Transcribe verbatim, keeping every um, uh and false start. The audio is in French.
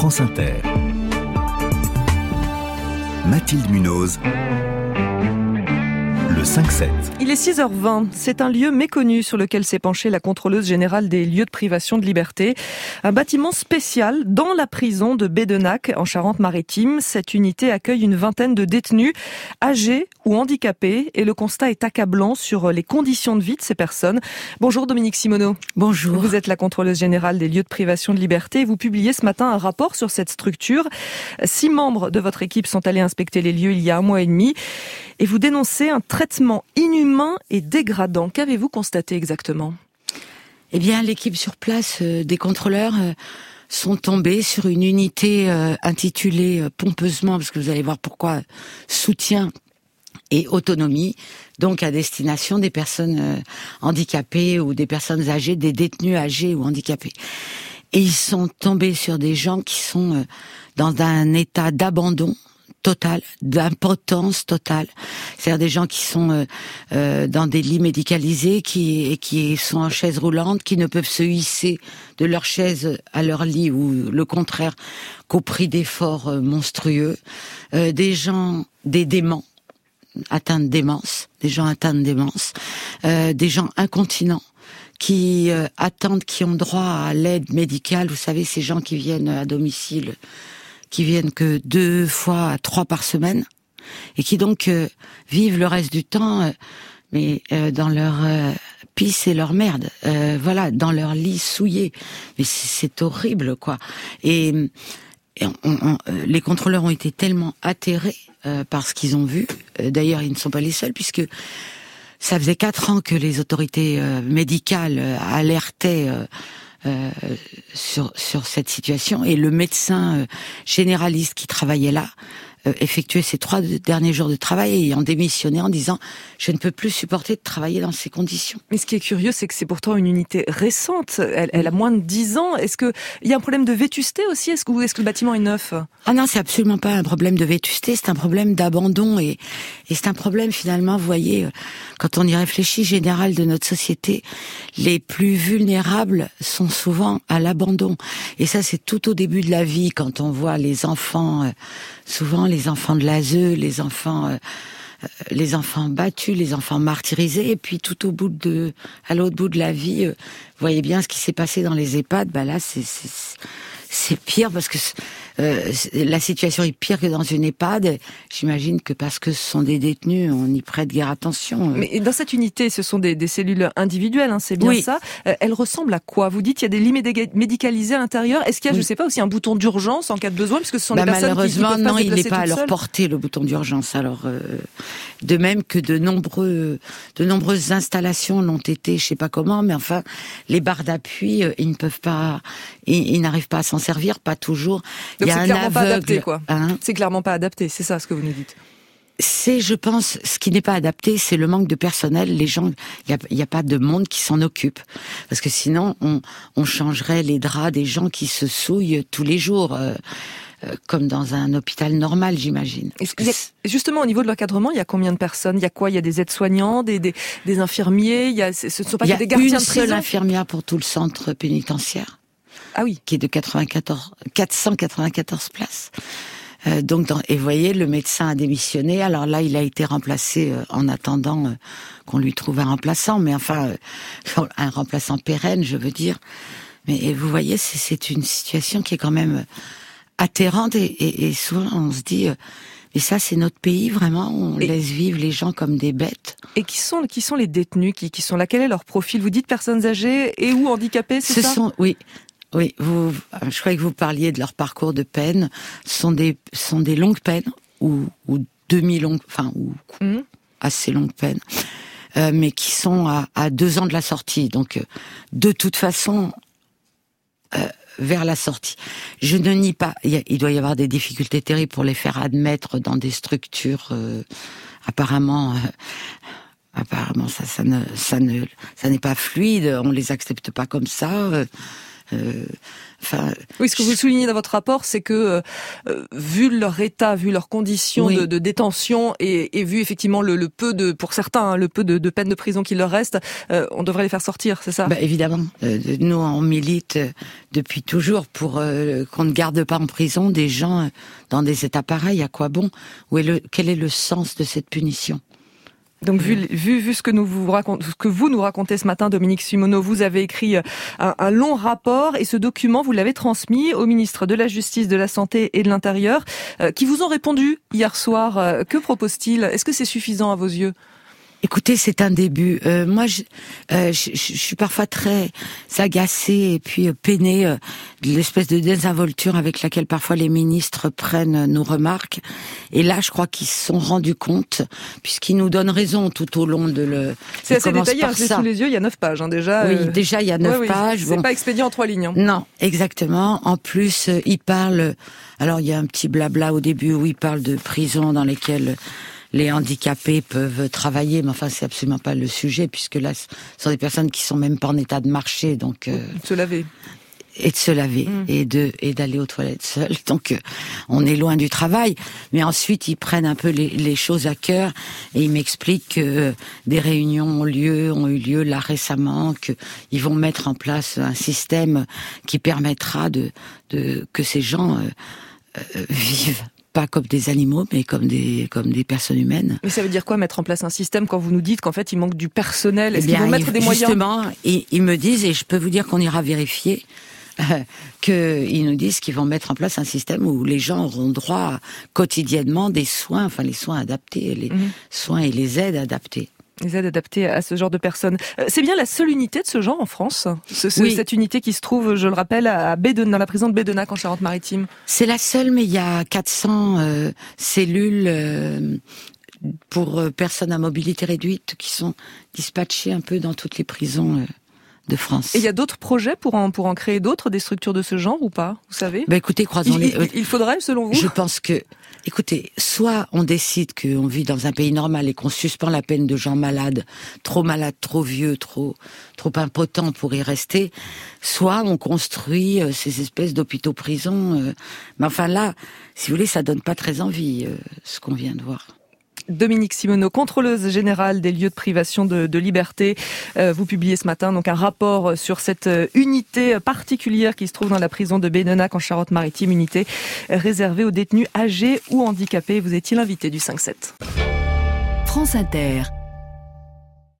France Inter. Mathilde Munoz. Le cinq sept. Il est six heures vingt. C'est un lieu méconnu sur lequel s'est penchée la contrôleuse générale des lieux de privation de liberté. Un bâtiment spécial dans la prison de Bédenac, en Charente-Maritime. Cette unité accueille une vingtaine de détenus, âgés ou handicapés. Et le constat est accablant sur les conditions de vie de ces personnes. Bonjour Dominique Simoneau. Bonjour. Vous êtes la contrôleuse générale des lieux de privation de liberté. Et vous publiez ce matin un rapport sur cette structure. Six membres de votre équipe sont allés inspecter les lieux il y a un mois et demi. Et vous dénoncez un traitement inhumain et dégradant. Qu'avez-vous constaté exactement ? Eh bien, l'équipe sur place euh, des contrôleurs euh, sont tombés sur une unité euh, intitulée euh, pompeusement, parce que vous allez voir pourquoi, soutien et autonomie, donc à destination des personnes euh, handicapées ou des personnes âgées, des détenus âgés ou handicapés. Et ils sont tombés sur des gens qui sont euh, dans un état d'abandon total, d'impotence totale. C'est-à-dire des gens qui sont euh, euh, dans des lits médicalisés, qui et qui sont en chaise roulante, qui ne peuvent se hisser de leur chaise à leur lit, ou le contraire, qu'au prix d'efforts euh, monstrueux. Euh, des gens, des déments, atteints de démence, des gens atteints de démence, euh, des gens incontinents, qui euh, attendent, qui ont droit à l'aide médicale. Vous savez, ces gens qui viennent à domicile, qui viennent que deux fois à trois par semaine, et qui donc euh, vivent le reste du temps, euh, mais euh, dans leur euh, pisse et leur merde, euh, voilà, dans leur lit souillé. Mais c'est, c'est horrible, quoi. Et, et on, on, euh, les contrôleurs ont été tellement atterrés euh, par ce qu'ils ont vu. Euh, d'ailleurs, ils ne sont pas les seuls, puisque ça faisait quatre ans que les autorités euh, médicales euh, alertaient. Euh, Euh, sur sur cette situation, et le médecin euh, généraliste qui travaillait là euh, effectuait ses trois derniers jours de travail et ayant démissionné en disant « je ne peux plus supporter de travailler dans ces conditions ». Mais ce qui est curieux, c'est que c'est pourtant une unité récente, elle, elle a moins de dix ans. Est-ce que il y a un problème de vétusté aussi ? Est-ce que, est-ce que le bâtiment est neuf ? Ah non, c'est absolument pas un problème de vétusté, c'est un problème d'abandon, et, et c'est un problème finalement, vous voyez, quand on y réfléchit, général de notre société, les plus vulnérables sont souvent à l'abandon. Et ça, c'est tout au début de la vie, quand on voit les enfants, euh, souvent les enfants de l'A S E, les enfants... Euh, les enfants battus, les enfants martyrisés, et puis tout au bout de, à l'autre bout de la vie, euh, vous voyez bien ce qui s'est passé dans les EHPAD. Bah là, c'est c'est, c'est pire, parce que euh, la situation est pire que dans une EHPAD. J'imagine que parce que ce sont des détenus, on y prête guère attention. Mais dans cette unité, ce sont des, des cellules individuelles, hein, c'est bien oui. ça. Euh, elles ressemblent à quoi ? Vous dites qu'il y a des lits médicalisés à l'intérieur. Est-ce qu'il y a, oui. je sais pas, aussi un bouton d'urgence en cas de besoin, puisque ce sont bah, des personnes malheureusement, qui, qui peuvent non, pas se il n'est pas à leur seules. portée, le bouton d'urgence. Alors, euh, de même que de nombreux, de nombreuses installations l'ont été, je sais pas comment, mais enfin, les barres d'appui, euh, ils ne peuvent pas, ils, ils n'arrivent pas à s'en servir, pas toujours. Donc il y a c'est un clairement aveugle, pas adapté, quoi. Hein. C'est clairement pas adapté, c'est ça ce que vous nous dites. C'est, je pense, ce qui n'est pas adapté, c'est le manque de personnel. Les gens, il y a, y a pas de monde qui s'en occupe, parce que sinon, on, on changerait les draps des gens qui se souillent tous les jours, euh, euh, comme dans un hôpital normal, j'imagine. Est-ce que y a, justement, au niveau de l'encadrement, il y a combien de personnes ? Il y a quoi ? Il y a des aides-soignants, des, des, des infirmiers. Il y a, ce ne sont pas que des gardiens de prison. Il y a une seule infirmière pour tout le centre pénitentiaire. Ah oui. Qui est de quatre-vingt-quatorze, quatre cent quatre-vingt-quatorze places. Euh, donc, dans, et vous voyez, le médecin a démissionné. Alors là, il a été remplacé euh, en attendant euh, qu'on lui trouve un remplaçant. Mais enfin, euh, un remplaçant pérenne, je veux dire. Mais et vous voyez, c'est, c'est une situation qui est quand même atterrante. Et, et, et souvent, on se dit... Euh, Et ça, c'est notre pays, vraiment. On et laisse vivre les gens comme des bêtes. Et qui sont, qui sont les détenus qui, qui sont là ? Quel est leur profil ? Vous dites personnes âgées et ou handicapées, c'est Ce ça ? sont, oui. Oui, vous, je croyais que vous parliez de leur parcours de peine. Ce sont des, sont des longues peines, ou, ou demi-longues, enfin, ou mmh. assez longues peines, euh, mais qui sont à, à deux ans de la sortie. Donc, de toute façon, euh, vers la sortie. Je ne nie pas, il, y a, il doit y avoir des difficultés terribles pour les faire admettre dans des structures, euh, apparemment... Euh, Apparemment, ça, ça ne, ça ne, ça n'est pas fluide. On les accepte pas comme ça. Euh, Euh, Enfin, oui, ce que vous soulignez dans votre rapport, c'est que euh, vu leur état, vu leurs conditions oui. de, de détention et, et vu effectivement le, le peu de, pour certains, hein, le peu de, de peine de prison qu'il leur reste, euh, on devrait les faire sortir, c'est ça ? Bah, évidemment. Euh, nous, on milite depuis toujours pour euh, qu'on ne garde pas en prison des gens dans des états pareils. À quoi bon ? Où est le, quel est le sens de cette punition ? Donc, vu, vu, vu ce que nous vous racontez, ce que vous nous racontez ce matin, Dominique Simoneau, vous avez écrit un, un long rapport et ce document, vous l'avez transmis au ministre de la Justice, de la Santé et de l'Intérieur, euh, qui vous ont répondu hier soir. Euh, que propose-t-il ? Est-ce que c'est suffisant à vos yeux ? Écoutez, c'est un début. Euh, moi, je, euh, je, je suis parfois très agacée et puis euh, peinée euh, de l'espèce de désinvolture avec laquelle parfois les ministres prennent nos remarques. Et là, je crois qu'ils se sont rendus compte, puisqu'ils nous donnent raison tout au long de le. C'est assez détaillé. Hein, j'ai sous les yeux. Il y a neuf pages hein, déjà. Oui, euh... déjà il y a neuf ouais, pages. Oui, c'est bon. pas expédié en trois lignes. Hein. Non, exactement. En plus, euh, ils parlent. Alors, il y a un petit blabla au début où ils parlent de prisons dans lesquelles les handicapés peuvent travailler, mais enfin c'est absolument pas le sujet, puisque là ce sont des personnes qui sont même pas en état de marcher, donc euh, de se laver et de se laver mmh. et de et d'aller aux toilettes seul. Donc euh, on est loin du travail, mais ensuite ils prennent un peu les, les choses à cœur et ils m'expliquent que euh, des réunions ont lieu, ont eu lieu là récemment, que ils vont mettre en place un système qui permettra de de que ces gens euh, euh, vivent pas comme des animaux, mais comme des comme des personnes humaines. Mais ça veut dire quoi, mettre en place un système, quand vous nous dites qu'en fait il manque du personnel ? Est-ce eh bien, qu'ils vont mettre ils, des moyens ? Justement, ils, ils me disent, et je peux vous dire qu'on ira vérifier, euh, qu'ils nous disent qu'ils vont mettre en place un système où les gens auront droit quotidiennement des soins, enfin les soins adaptés, les mmh. soins et les aides adaptées. Les aides adaptées à ce genre de personnes. C'est bien la seule unité de ce genre en France, ce, ce, oui. cette unité qui se trouve, je le rappelle, à Bédenac, dans la prison de Bédenac en Charente-Maritime. C'est la seule, mais il y a quatre cents euh, cellules euh, pour euh, personnes à mobilité réduite qui sont dispatchées un peu dans toutes les prisons euh, de France. Et il y a d'autres projets pour en, pour en créer d'autres, des structures de ce genre ou pas, vous savez ? Ben écoutez, croisons-les. Il, il, il faudrait, selon vous ? Je pense que, écoutez, soit on décide qu'on vit dans un pays normal et qu'on suspend la peine de gens malades, trop malades, trop vieux, trop trop impotents pour y rester, soit on construit euh, ces espèces d'hôpitaux-prisons. Euh, mais enfin là, si vous voulez, ça donne pas très envie, euh, ce qu'on vient de voir. Dominique Simoneau, contrôleuse générale des lieux de privation de, de liberté. Euh, vous publiez ce matin donc un rapport sur cette unité particulière qui se trouve dans la prison de Bédenac en Charente-Maritime, unité réservée aux détenus âgés ou handicapés. Vous étiez l'invité du cinq sept. France Inter.